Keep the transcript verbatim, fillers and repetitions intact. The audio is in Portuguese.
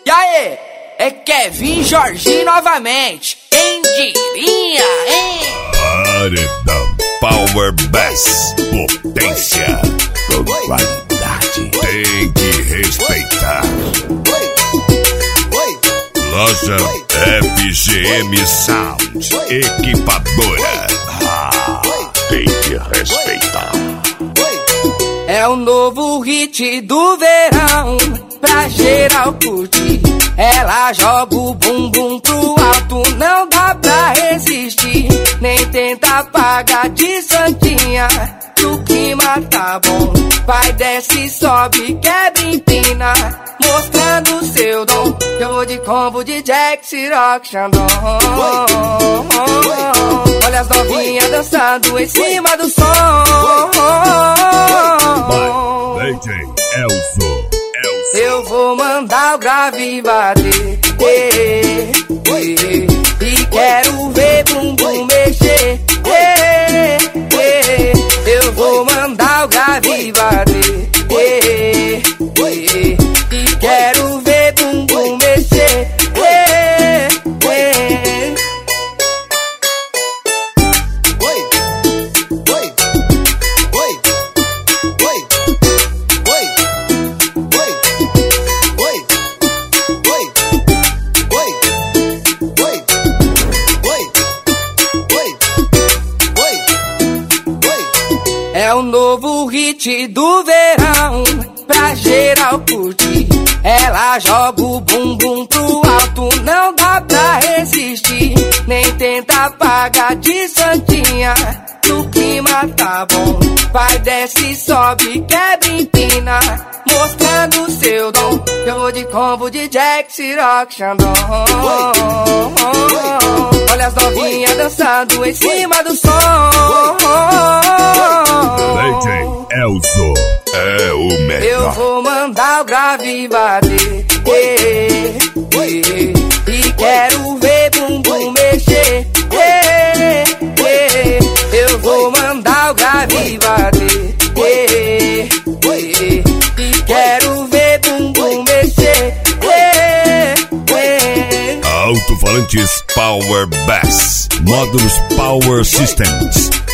E aí, é Kevin Jorginho novamente. Quem diria, hein? Paredão Power Bass, potência com qualidade. Tem que respeitar. Loja F G M Sound, equipadora. Ah, tem que respeitar. É o novo hit do verão, pra geral curtir. Ela joga o bumbum pro alto, não dá pra resistir. Nem tenta apagar de santinha, que o clima tá bom. Vai, desce, sobe, quebra, empina, mostrando seu dom. Eu vou de combo de Jack, Ciroc, Xandão. Olha as novinhas dançando em cima do som. Vai, D J Elzo. Eu vou mandar o grave bater, eh, eh, e quero ver bumbum mexer, eh, eh, eu vou mandar o grave bater, eh, eh, e quero ver bumbum mexer, eh, eh. É o novo hit do verão, pra geral curtir. Ela joga o bumbum pro alto, não dá pra resistir. Nem tenta apagar de santinha, que o clima tá bom. Vai, desce, sobe, quebra, empina, mostrando seu dom. Eu vou de combo de Jack, Ciroc, Xandão. Olha as novinhas dançando em cima do som. D J Elzo é o melhor. Eu vou mandar o grave bater, eh, eh, e quero ver bumbum mexer, eh, eh, eu vou mandar o grave bater, eh, eh, e quero ver bumbum mexer, eh, eh. Alto-falantes Power Bass, módulos Power Systems.